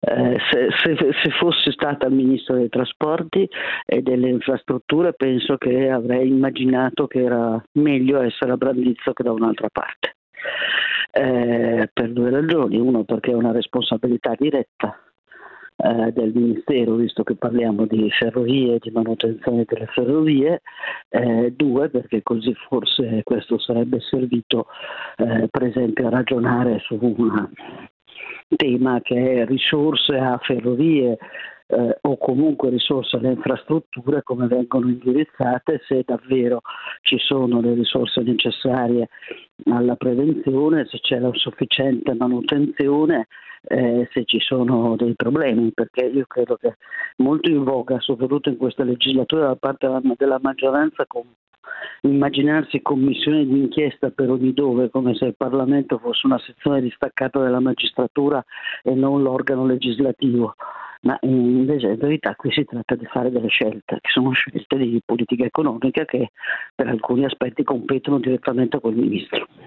Se fossi stata ministro dei trasporti e delle infrastrutture, penso che avrei immaginato che era meglio essere a Brandizzo che da un'altra parte, per due ragioni: uno, perché è una responsabilità diretta del Ministero, visto che parliamo di ferrovie e di manutenzione delle ferrovie; due, perché così forse questo sarebbe servito per esempio a ragionare su un tema che è risorse a ferrovie o comunque risorse alle infrastrutture, come vengono indirizzate, se davvero ci sono le risorse necessarie alla prevenzione, se c'è la sufficiente manutenzione, se ci sono dei problemi, perché io credo che molto in voga, soprattutto in questa legislatura, da parte della maggioranza, immaginarsi commissioni di inchiesta per ogni dove, come se il Parlamento fosse una sezione distaccata della magistratura e non l'organo legislativo. Ma invece in verità qui si tratta di fare delle scelte, che sono scelte di politica economica che per alcuni aspetti competono direttamente a quel ministro.